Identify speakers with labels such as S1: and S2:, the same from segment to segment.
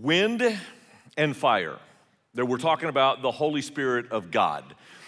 S1: wind and fire. That we're talking about the Holy Spirit of God.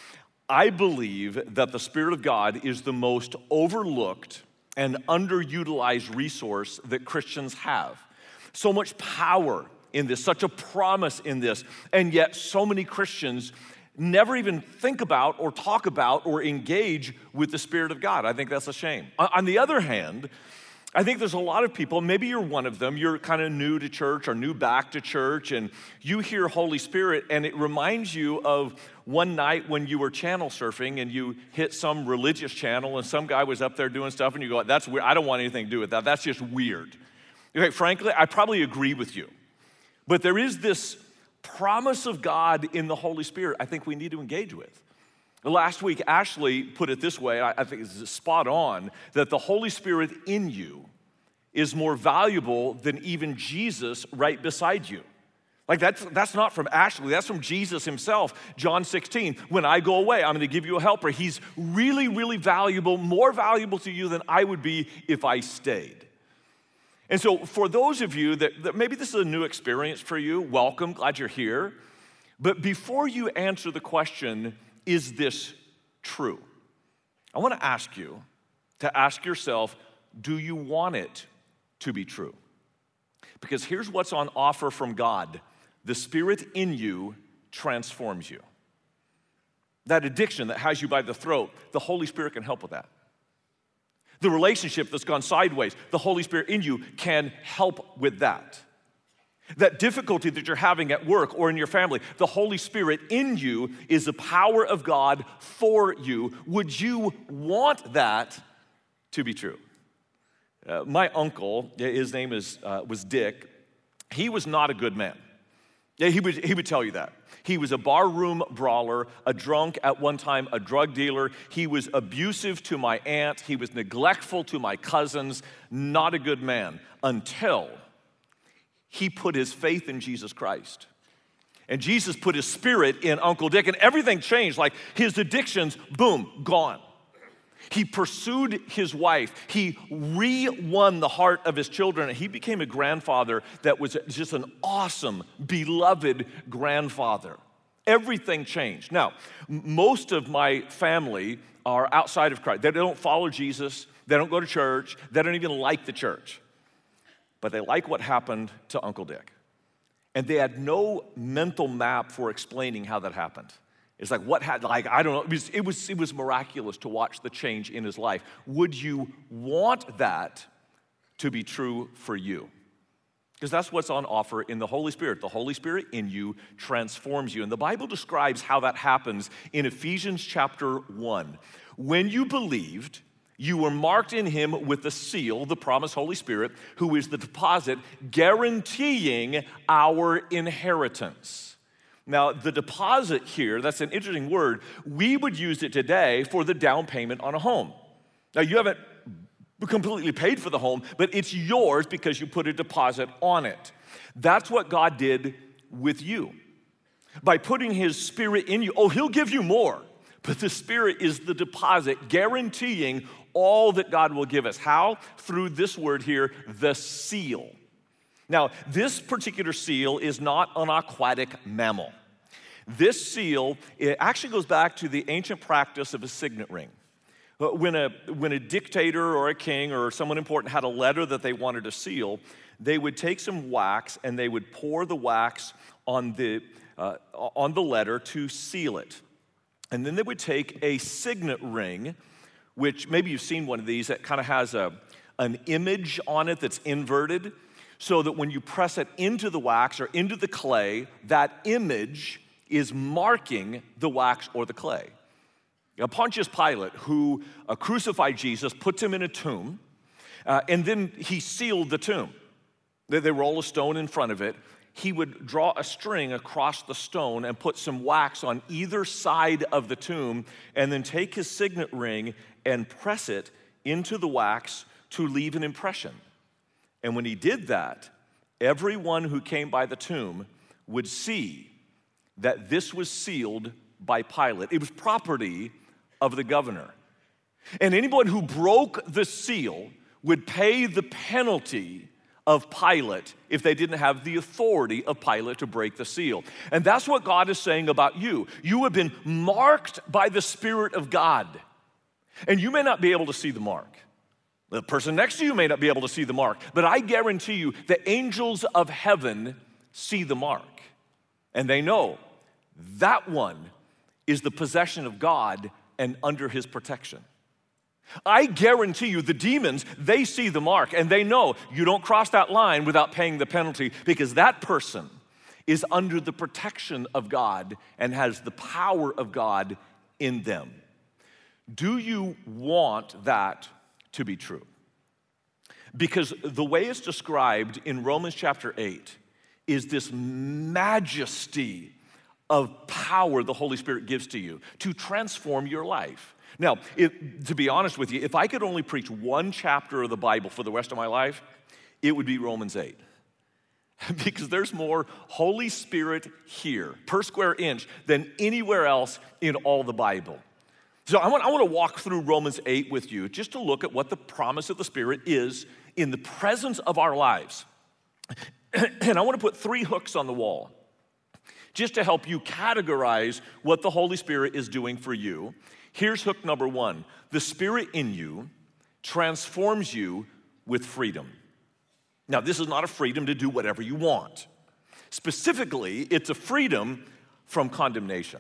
S1: I believe that the Spirit of God is the most overlooked and underutilized resource that Christians have. So much power in this, such a promise in this, and yet so many Christians never even think about or talk about or engage with the Spirit of God. I think that's a shame. On the other hand, I think there's a lot of people, maybe you're one of them, you're kind of new to church or new back to church, and you hear Holy Spirit, and it reminds you of one night when you were channel surfing and you hit some religious channel and some guy was up there doing stuff, and you go, that's weird, I don't want anything to do with that, that's just weird. Okay, frankly, I probably agree with you. But there is this promise of God in the Holy Spirit I think we need to engage with. Last week, Ashley put it this way, I think it's spot on, that the Holy Spirit in you is more valuable than even Jesus right beside you. Like that's not from Ashley, that's from Jesus himself. John 16, when I go away, I'm gonna give you a helper. He's really, really valuable, more valuable to you than I would be if I stayed. And so for those of you that maybe this is a new experience for you, welcome, glad you're here. But before you answer the question, is this true? I want to ask you to ask yourself, do you want it to be true? Because here's what's on offer from God. The Spirit in you transforms you. That addiction that has you by the throat, the Holy Spirit can help with that. The relationship that's gone sideways, the Holy Spirit in you can help with that. That difficulty that you're having at work or in your family, the Holy Spirit in you is the power of God for you. Would you want that to be true? My uncle, his name was Dick, he was not a good man. Yeah, he would tell you that. He was a barroom brawler, a drunk, at one time a drug dealer. He was abusive to my aunt. He was neglectful to my cousins. Not a good man until he put his faith in Jesus Christ. And Jesus put his Spirit in Uncle Dick, and everything changed. Like his addictions, boom, gone. He pursued his wife. He re-won the heart of his children. And he became a grandfather that was just an awesome, beloved grandfather. Everything changed. Now, most of my family are outside of Christ. They don't follow Jesus. They don't go to church. They don't even like the church. But they like what happened to Uncle Dick. And they had no mental map for explaining how that happened. It's like, I don't know, it was miraculous to watch the change in his life. Would you want that to be true for you? Because that's what's on offer in the Holy Spirit. The Holy Spirit in you transforms you. And the Bible describes how that happens in Ephesians chapter 1. When you believed, you were marked in him with the seal, the promised Holy Spirit, who is the deposit guaranteeing our inheritance. Now, the deposit here, that's an interesting word. We would use it today for the down payment on a home. Now, you haven't completely paid for the home, but it's yours because you put a deposit on it. That's what God did with you. By putting his Spirit in you, he'll give you more, but the Spirit is the deposit guaranteeing all that God will give us. How? Through this word here, the seal. Now, this particular seal is not an aquatic mammal. This seal, it actually goes back to the ancient practice of a signet ring. When a dictator or a king or someone important had a letter that they wanted to seal, they would take some wax and they would pour the wax on the letter to seal it. And then they would take a signet ring, which maybe you've seen one of these that kind of has an image on it that's inverted, so that when you press it into the wax or into the clay, that image is marking the wax or the clay. Now, Pontius Pilate, who crucified Jesus, puts him in a tomb, and then he sealed the tomb. They roll a stone in front of it. He would draw a string across the stone and put some wax on either side of the tomb, and then take his signet ring and press it into the wax to leave an impression. And when he did that, everyone who came by the tomb would see that this was sealed by Pilate. It was property of the governor. And anyone who broke the seal would pay the penalty of Pilate if they didn't have the authority of Pilate to break the seal. And that's what God is saying about you. You have been marked by the Spirit of God. And you may not be able to see the mark. The person next to you may not be able to see the mark. But I guarantee you, the angels of heaven see the mark. And they know that one is the possession of God and under his protection. I guarantee you the demons, they see the mark and they know you don't cross that line without paying the penalty, because that person is under the protection of God and has the power of God in them. Do you want that to be true? Because the way it's described in Romans chapter 8 is this majesty of power the Holy Spirit gives to you to transform your life. Now, to be honest with you, if I could only preach one chapter of the Bible for the rest of my life, it would be Romans 8. Because there's more Holy Spirit here per square inch than anywhere else in all the Bible. So I want to walk through Romans 8 with you just to look at what the promise of the Spirit is in the presence of our lives. And I want to put 3 hooks on the wall just to help you categorize what the Holy Spirit is doing for you. Here's hook number 1. The Spirit in you transforms you with freedom. Now, this is not a freedom to do whatever you want. Specifically, it's a freedom from condemnation.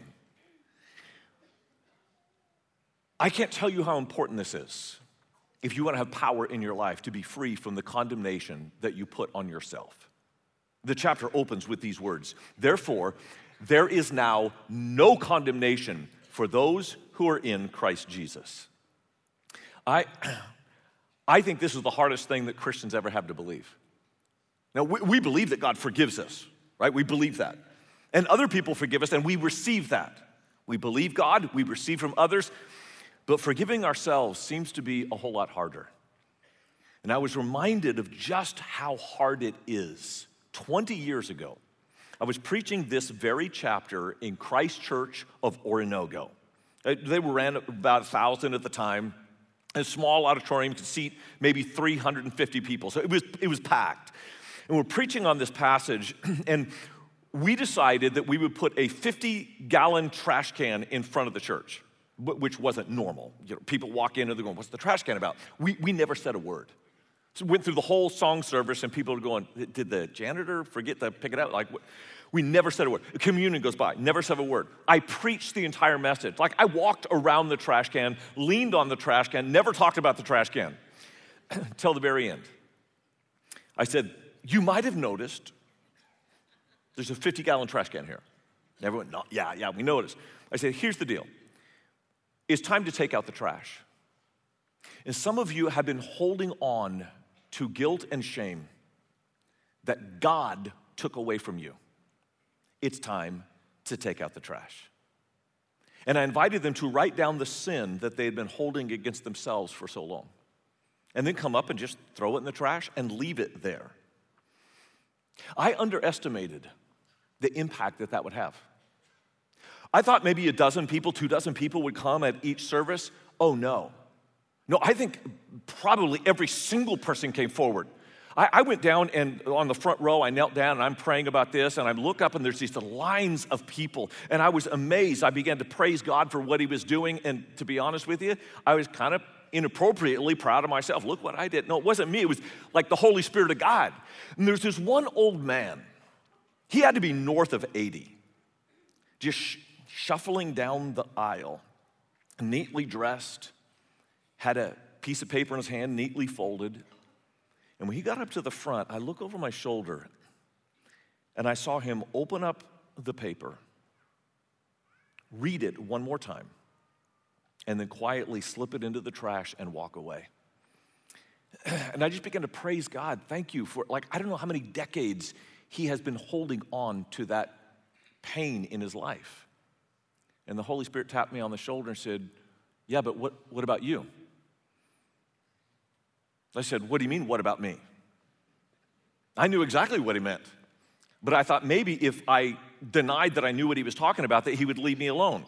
S1: I can't tell you how important this is if you want to have power in your life to be free from the condemnation that you put on yourself. The chapter opens with these words: "Therefore, there is now no condemnation for those who are in Christ Jesus." I think this is the hardest thing that Christians ever have to believe. Now, we believe that God forgives us, right? We believe that. And other people forgive us, and we receive that. We believe God, we receive from others, but forgiving ourselves seems to be a whole lot harder. And I was reminded of just how hard it is. 20 years ago, I was preaching this very chapter in Christ Church of Oronogo. They ran about 1,000 at the time. A small auditorium could seat maybe 350 people. So it was packed. And we're preaching on this passage, and we decided that we would put a 50-gallon trash can in front of the church, which wasn't normal. You know, people walk in and they're going, "What's the trash can about?" We never said a word. So we went through the whole song service, and people were going, "Did the janitor forget to pick it out?" Like, we never said a word. Communion goes by, never said a word. I preached the entire message. Like, I walked around the trash can, leaned on the trash can, never talked about the trash can till the very end. I said, "You might have noticed there's a 50-gallon trash can here." And everyone, "No, yeah, we noticed." I said, "Here's the deal. It's time to take out the trash. And some of you have been holding on to guilt and shame that God took away from you. It's time to take out the trash." And I invited them to write down the sin that they had been holding against themselves for so long, and then come up and just throw it in the trash and leave it there. I underestimated the impact that would have. I thought maybe 12 people, 24 people would come at each service. Oh, no. No, I think probably every single person came forward. I went down, and on the front row, I knelt down, and I'm praying about this, and I look up, and there's these lines of people, and I was amazed. I began to praise God for what he was doing, and to be honest with you, I was kind of inappropriately proud of myself. Look what I did. No, it wasn't me. It was like the Holy Spirit of God. And there's this one old man. He had to be north of 80, just shuffling down the aisle, neatly dressed, had a piece of paper in his hand, neatly folded. And when he got up to the front, I look over my shoulder, and I saw him open up the paper, read it one more time, and then quietly slip it into the trash and walk away. And I just began to praise God. Thank you for, I don't know how many decades he has been holding on to that pain in his life. And the Holy Spirit tapped me on the shoulder and said, "Yeah, but what about you?" I said, "What do you mean, what about me?" I knew exactly what he meant. But I thought maybe if I denied that I knew what he was talking about, that he would leave me alone.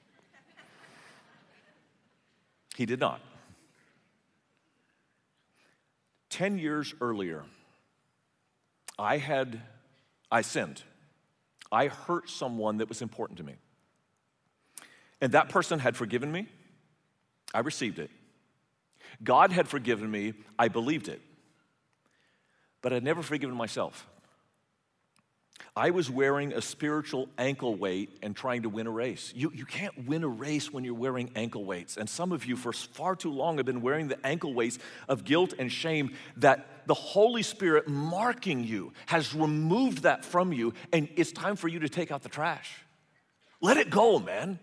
S1: He did not. 10 years earlier, I sinned. I hurt someone that was important to me. And that person had forgiven me. I received it. God had forgiven me. I believed it. But I'd never forgiven myself. I was wearing a spiritual ankle weight and trying to win a race. You can't win a race when you're wearing ankle weights. And some of you for far too long have been wearing the ankle weights of guilt and shame that the Holy Spirit marking you has removed that from you, and it's time for you to take out the trash. Let it go, man.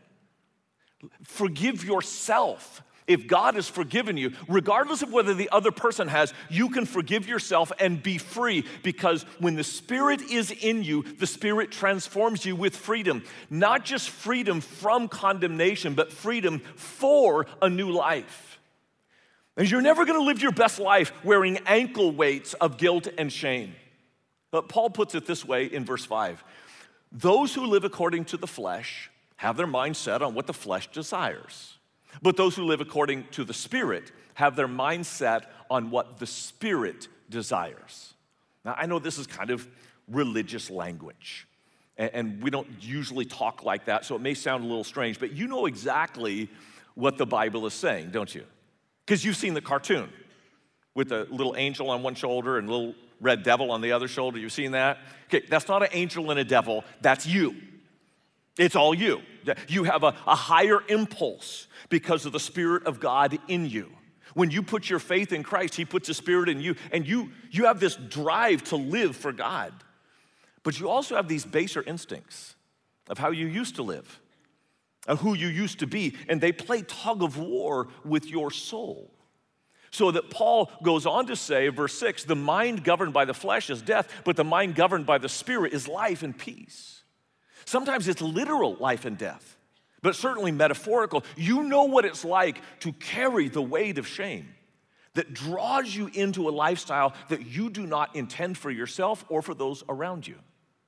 S1: Forgive yourself. If God has forgiven you, regardless of whether the other person has, you can forgive yourself and be free, because when the Spirit is in you, the Spirit transforms you with freedom. Not just freedom from condemnation, but freedom for a new life. And you're never going to live your best life wearing ankle weights of guilt and shame. But Paul puts it this way in verse 5. Those who live according to the flesh have their mind set on what the flesh desires. But those who live according to the Spirit have their mind set on what the Spirit desires. Now, I know this is kind of religious language, and we don't usually talk like that, so it may sound a little strange, but you know exactly what the Bible is saying, don't you? Because you've seen the cartoon with a little angel on one shoulder and a little red devil on the other shoulder. You've seen that? Okay, that's not an angel and a devil, that's you. It's all you. You have a higher impulse because of the Spirit of God in you. When you put your faith in Christ, He puts a Spirit in you, and you have this drive to live for God. But you also have these baser instincts of how you used to live, of who you used to be, and they play tug of war with your soul. So that Paul goes on to say, verse 6, the mind governed by the flesh is death, but the mind governed by the Spirit is life and peace. Sometimes it's literal life and death, but certainly metaphorical. You know what it's like to carry the weight of shame that draws you into a lifestyle that you do not intend for yourself or for those around you.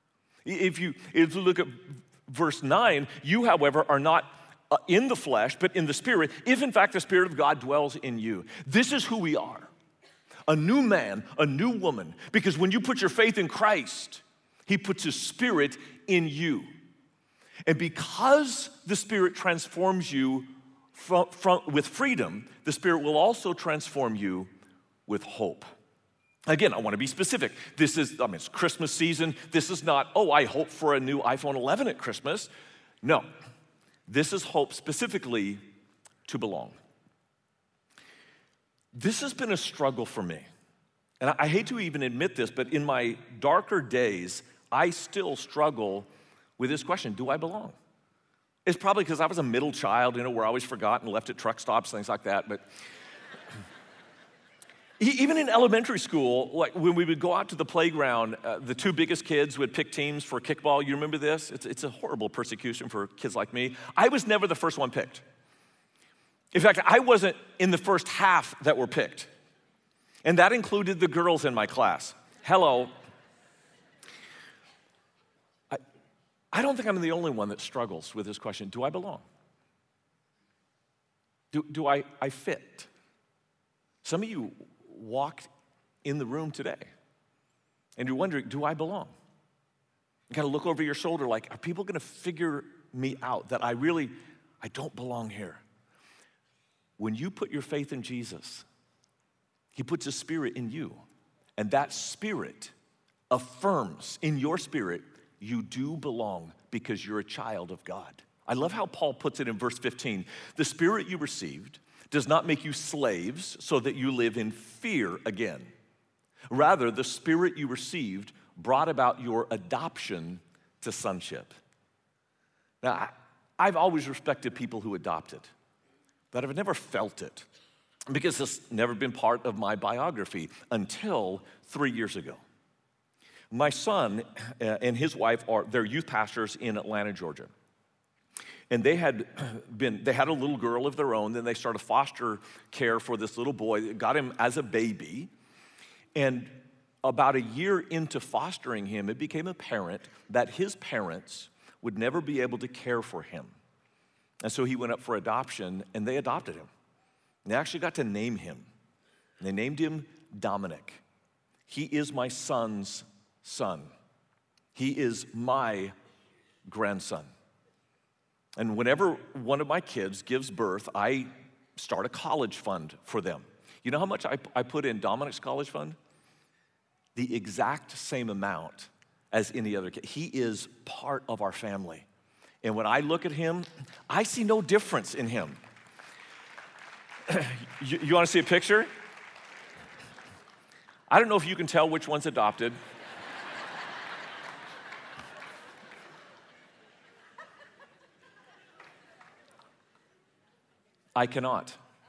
S1: If you look at verse 9, you, however, are not in the flesh, but in the Spirit, if in fact the Spirit of God dwells in you. This is who we are, a new man, a new woman, because when you put your faith in Christ, He puts His Spirit in you. And because the Spirit transforms you with freedom, the Spirit will also transform you with hope. Again, I want to be specific. It's Christmas season. This is not, I hope for a new iPhone 11 at Christmas. No, this is hope specifically to belong. This has been a struggle for me. And I hate to even admit this, but in my darker days, I still struggle with this question, do I belong? It's probably because I was a middle child, we're always forgotten, left at truck stops, things like that. But even in elementary school, like when we would go out to the playground, the two biggest kids would pick teams for kickball. You remember this? It's a horrible persecution for kids like me. I was never the first one picked. In fact, I wasn't in the first half that were picked. And that included the girls in my class. Hello. I don't think I'm the only one that struggles with this question. Do I belong? Do I fit? Some of you walked in the room today and you're wondering, do I belong? You gotta look over your shoulder like, are people gonna figure me out that I don't belong here? When you put your faith in Jesus, He puts His Spirit in you, and that Spirit affirms in your spirit you do belong because you're a child of God. I love how Paul puts it in verse 15. The Spirit you received does not make you slaves so that you live in fear again. Rather, the Spirit you received brought about your adoption to sonship. Now, I've always respected people who adopt it, but I've never felt it because it's never been part of my biography until 3 years ago. My son and his wife they're youth pastors in Atlanta, Georgia. And they had a little girl of their own. Then they started foster care for this little boy. Got him as a baby. And about a year into fostering him, it became apparent that his parents would never be able to care for him. And so he went up for adoption, and they adopted him. And they actually got to name him. And they named him Dominic. He is my son's son. He is my grandson. And whenever one of my kids gives birth, I start a college fund for them. You know how much I put in Dominic's college fund? The exact same amount as any other kid. He is part of our family. And when I look at him, I see no difference in him. You want to see a picture? I don't know if you can tell which one's adopted. I cannot.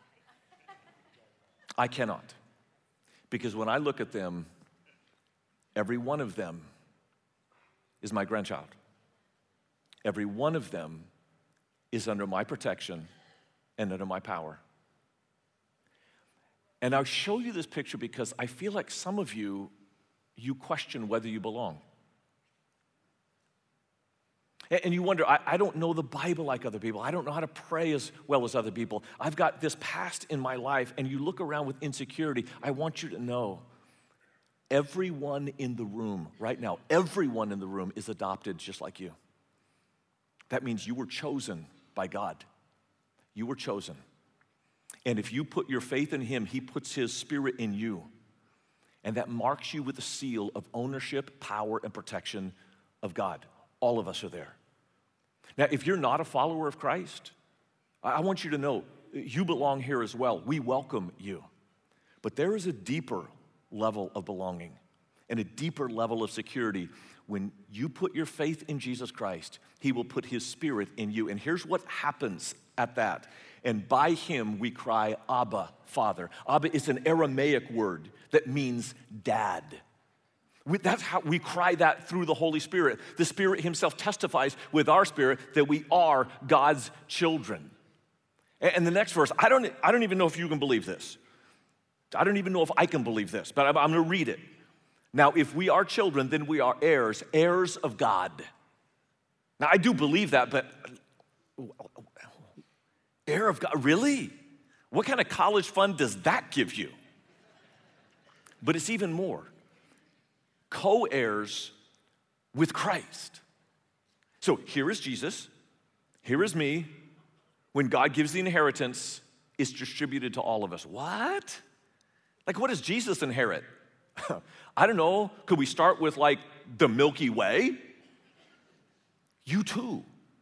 S1: Because when I look at them, every one of them is my grandchild. Every one of them is under my protection and under my power. And I'll show you this picture because I feel like some of you question whether you belong. And you wonder, I don't know the Bible like other people. I don't know how to pray as well as other people. I've got this past in my life, and you look around with insecurity. I want you to know, everyone in the room right now, everyone in the room is adopted just like you. That means you were chosen by God. You were chosen. And if you put your faith in him, he puts his spirit in you. And that marks you with the seal of ownership, power, and protection of God. All of us are there. Now, if you're not a follower of Christ, I want you to know you belong here as well. We welcome you. But there is a deeper level of belonging and a deeper level of security. When you put your faith in Jesus Christ, he will put his spirit in you. And here's what happens at that. And by him we cry, Abba, Father. Abba is an Aramaic word that means dad. That's how we cry that through the Holy Spirit. The Spirit himself testifies with our spirit that we are God's children. And the next verse, I don't even know if you can believe this. I don't even know if I can believe this, but I'm going to read it. Now, if we are children, then we are heirs, heirs of God. Now, I do believe that, but heir of God, really? What kind of college fund does that give you? But it's even more. Co-heirs with Christ. So here is Jesus, here is me. When God gives the inheritance, it's distributed to all of us. What? Like, what does Jesus inherit? I don't know. Could we start with like the Milky Way? You too.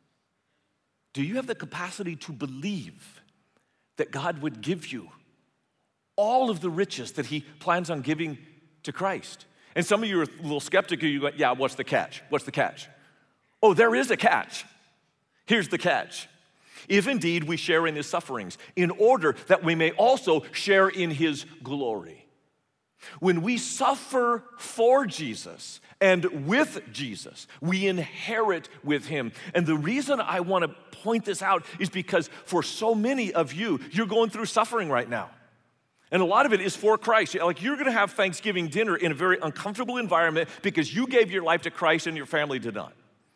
S1: Do you have the capacity to believe that God would give you all of the riches that he plans on giving to Christ? And some of you are a little skeptical. You go, yeah, what's the catch? What's the catch? Oh, there is a catch. Here's the catch. If indeed we share in his sufferings, in order that we may also share in his glory. When we suffer for Jesus and with Jesus, we inherit with him. And the reason I want to point this out is because for so many of you, you're going through suffering right now. And a lot of it is for Christ. Like, you're going to have Thanksgiving dinner in a very uncomfortable environment because you gave your life to Christ and your family did not.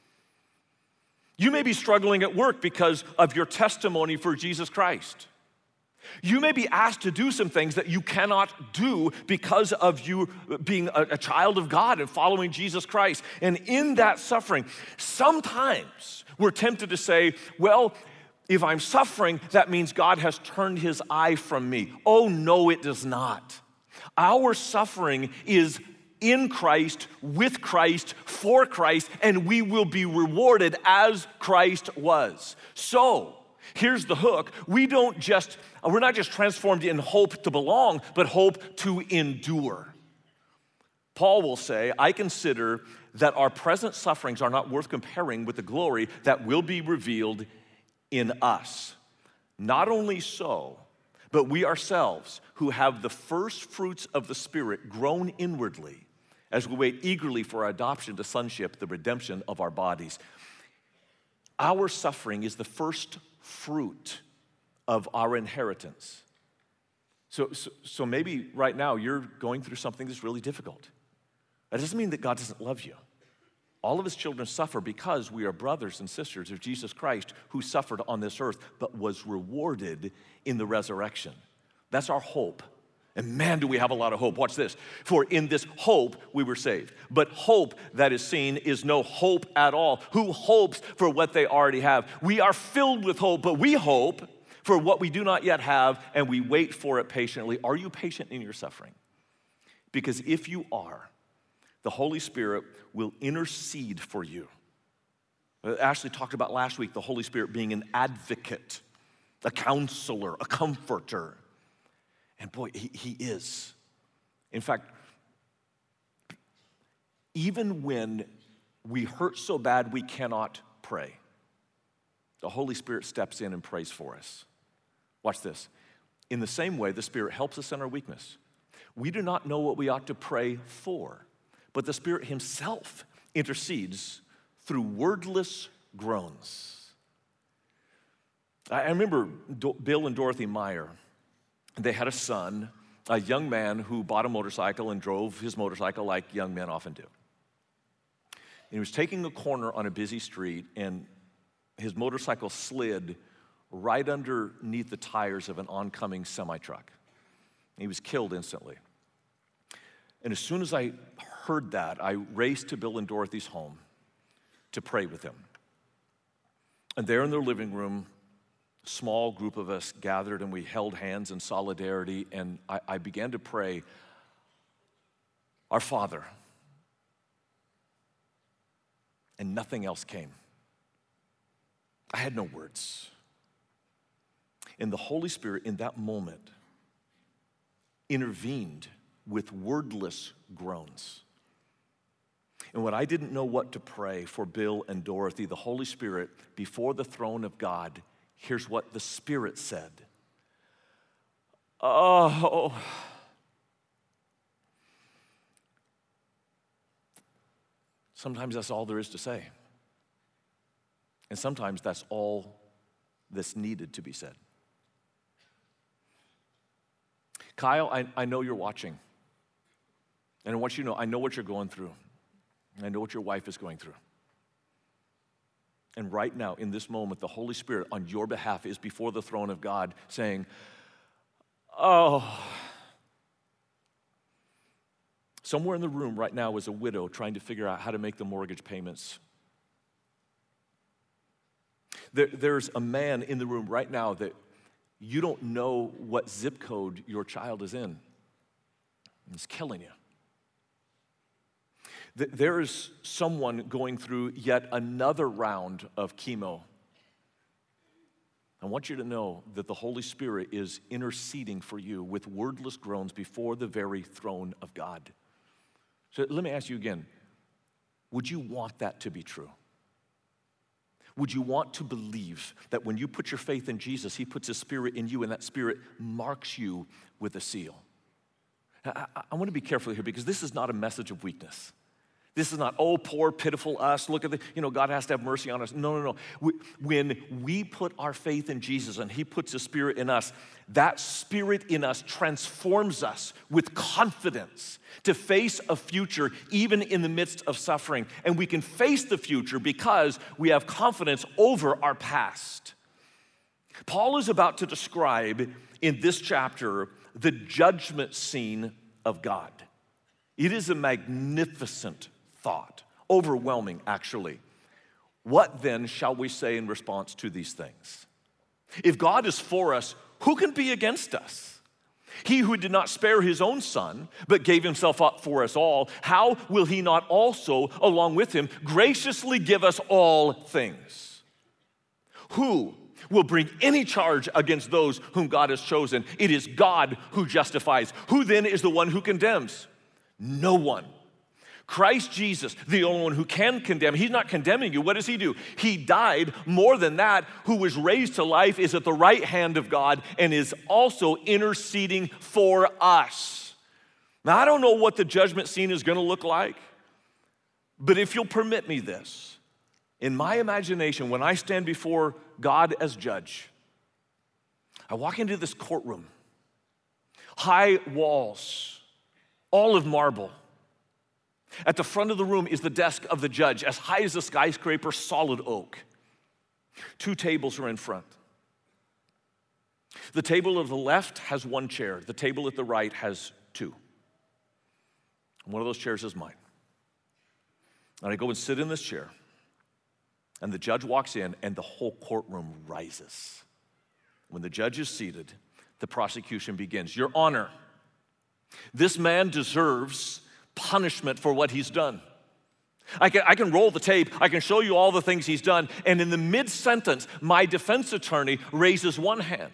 S1: You may be struggling at work because of your testimony for Jesus Christ. You may be asked to do some things that you cannot do because of you being a child of God and following Jesus Christ. And in that suffering, sometimes we're tempted to say, well, if I'm suffering, that means God has turned his eye from me. Oh, no, it does not. Our suffering is in Christ, with Christ, for Christ, and we will be rewarded as Christ was. So, here's the hook. We're not just transformed in hope to belong, but hope to endure. Paul will say, I consider that our present sufferings are not worth comparing with the glory that will be revealed in us. Not only so, but we ourselves who have the first fruits of the Spirit groan inwardly as we wait eagerly for our adoption to sonship, the redemption of our bodies. Our suffering is the first fruit of our inheritance. So maybe right now you're going through something that's really difficult. That doesn't mean that God doesn't love you. All of his children suffer because we are brothers and sisters of Jesus Christ who suffered on this earth but was rewarded in the resurrection. That's our hope. And man, do we have a lot of hope. Watch this. For in this hope we were saved. But hope that is seen is no hope at all. Who hopes for what they already have? We are filled with hope, but we hope for what we do not yet have, and we wait for it patiently. Are you patient in your suffering? Because if you are, the Holy Spirit will intercede for you. Ashley talked about last week the Holy Spirit being an advocate, a counselor, a comforter. And boy, he is. In fact, even when we hurt so bad we cannot pray, the Holy Spirit steps in and prays for us. Watch this. In the same way, the Spirit helps us in our weakness. We do not know what we ought to pray for, but the Spirit himself intercedes through wordless groans. I remember Bill and Dorothy Meyer. They had a son, a young man who bought a motorcycle and drove his motorcycle like young men often do. And he was taking a corner on a busy street, and his motorcycle slid right underneath the tires of an oncoming semi-truck. He was killed instantly. And as soon as I heard that, I raced to Bill and Dorothy's home to pray with them. And there in their living room, a small group of us gathered and we held hands in solidarity, and I began to pray, "Our Father," and nothing else came. I had no words. And the Holy Spirit in that moment intervened with wordless groans. And when I didn't know what to pray for Bill and Dorothy, the Holy Spirit, before the throne of God, here's what the Spirit said. Oh, sometimes that's all there is to say. And sometimes that's all that's needed to be said. Kyle, I know you're watching. And I want you to know, I know what you're going through. I know what your wife is going through. And right now, in this moment, the Holy Spirit on your behalf is before the throne of God saying, oh. Somewhere in the room right now is a widow trying to figure out how to make the mortgage payments. There's a man in the room right now that you don't know what zip code your child is in. It's killing you. There is someone going through yet another round of chemo. I want you to know that the Holy Spirit is interceding for you with wordless groans before the very throne of God. So let me ask you again, would you want that to be true? Would you want to believe that when you put your faith in Jesus, he puts his Spirit in you and that Spirit marks you with a seal? I want to be careful here because this is not a message of weakness. This is not, oh, poor, pitiful us. Look at God has to have mercy on us. No. When we put our faith in Jesus and he puts his Spirit in us, that Spirit in us transforms us with confidence to face a future even in the midst of suffering. And we can face the future because we have confidence over our past. Paul is about to describe in this chapter the judgment scene of God. It is a magnificent thought, overwhelming actually. What then shall we say in response to these things? If God is for us, who can be against us? He who did not spare his own son, but gave himself up for us all, how will he not also, along with him, graciously give us all things? Who will bring any charge against those whom God has chosen? It is God who justifies. Who then is the one who condemns? No one. Christ Jesus, the only one who can condemn. He's not condemning you. What does he do? He died. More than that, who was raised to life, is at the right hand of God and is also interceding for us. Now, I don't know what the judgment scene is going to look like, but if you'll permit me this, in my imagination, when I stand before God as judge, I walk into this courtroom, high walls, all of marble. At the front of the room is the desk of the judge, as high as a skyscraper, solid oak. 2 tables are in front. The table of the left has one chair. The table at the right has two. And one of those chairs is mine. And I go and sit in this chair, and the judge walks in, and the whole courtroom rises. When the judge is seated, the prosecution begins. Your Honor, this man deserves punishment for what he's done. I can roll the tape, I can show you all the things he's done, and in the mid-sentence, my defense attorney raises one hand.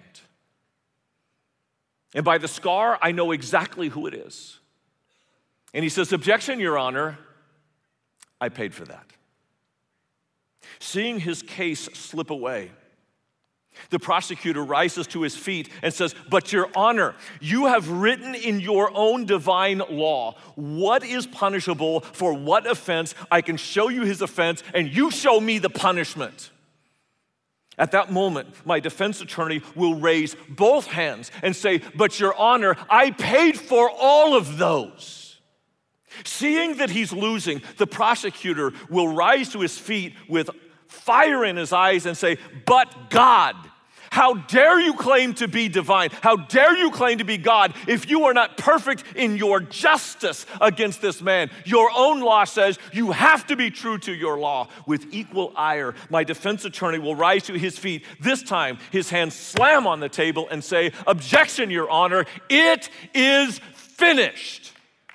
S1: And by the scar, I know exactly who it is. And he says, objection, Your Honor, I paid for that. Seeing his case slip away, the prosecutor rises to his feet and says, but Your Honor, you have written in your own divine law what is punishable for what offense. I can show you his offense, and you show me the punishment. At that moment, my defense attorney will raise both hands and say, but Your Honor, I paid for all of those. Seeing that he's losing, the prosecutor will rise to his feet with fire in his eyes and say, but God, how dare you claim to be divine? How dare you claim to be God if you are not perfect in your justice against this man? Your own law says you have to be true to your law. With equal ire, my defense attorney will rise to his feet. This time, his hands slam on the table and say, objection, Your Honor, it is finished.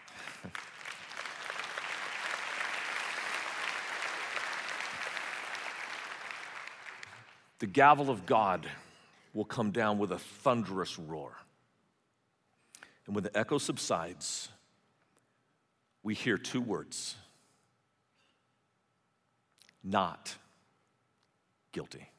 S1: The gavel of God will come down with a thunderous roar. And when the echo subsides, we hear two words: not guilty.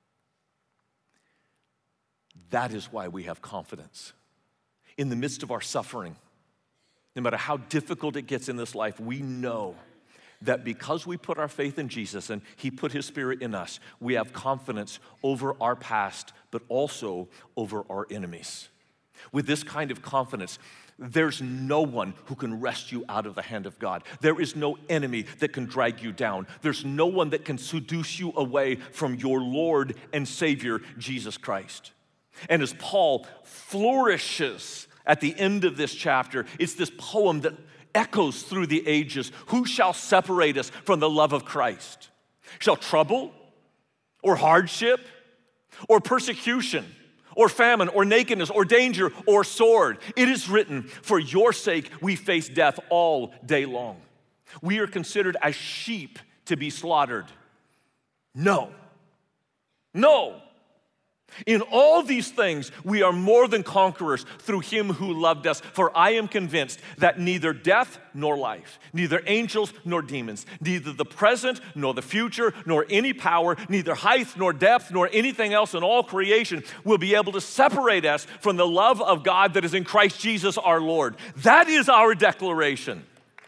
S1: That is why we have confidence. In the midst of our suffering, no matter how difficult it gets in this life, we know that because we put our faith in Jesus and he put his Spirit in us, we have confidence over our past, but also over our enemies. With this kind of confidence, there's no one who can wrest you out of the hand of God. There is no enemy that can drag you down. There's no one that can seduce you away from your Lord and Savior, Jesus Christ. And as Paul flourishes at the end of this chapter, it's this poem that echoes through the ages. Who shall separate us from the love of Christ? Shall trouble, or hardship, or persecution, or famine, or nakedness, or danger, or sword? It is written, for your sake we face death all day long. We are considered as sheep to be slaughtered. No. In all these things, we are more than conquerors through him who loved us. For I am convinced that neither death nor life, neither angels nor demons, neither the present nor the future, nor any power, neither height nor depth, nor anything else in all creation will be able to separate us from the love of God that is in Christ Jesus our Lord. That is our declaration.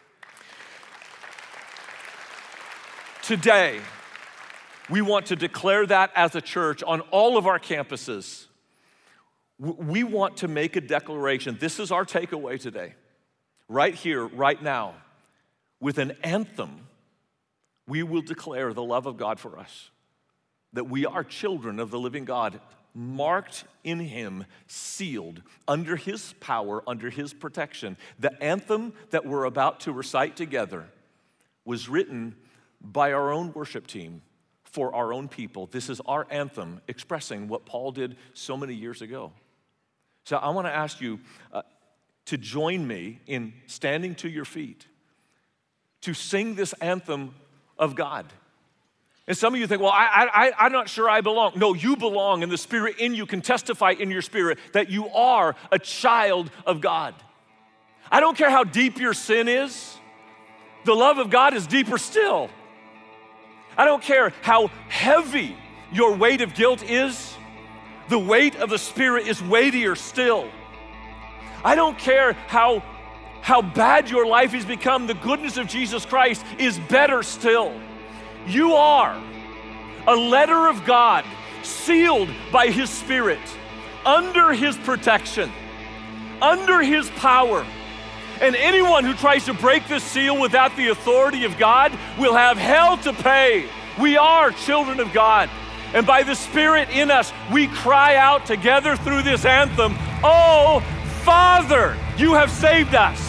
S1: Today, we want to declare that as a church on all of our campuses. We want to make a declaration. This is our takeaway today. Right here, right now, with an anthem, we will declare the love of God for us. That we are children of the living God, marked in him, sealed under his power, under his protection. The anthem that we're about to recite together was written by our own worship team, for our own people. This is our anthem expressing what Paul did so many years ago. So I want to ask you to join me in standing to your feet to sing this anthem of God. And some of you think, well, I'm not sure I belong. No, you belong, and the Spirit in you can testify in your spirit that you are a child of God. I don't care how deep your sin is. The love of God is deeper still. I don't care how heavy your weight of guilt is, the weight of the Spirit is weightier still. I don't care how bad your life has become, the goodness of Jesus Christ is better still. You are a letter of God, sealed by his Spirit, under his protection, under his power. And anyone who tries to break this seal without the authority of God will have hell to pay. We are children of God. And by the Spirit in us, we cry out together through this anthem, "Oh, Father, you have saved us.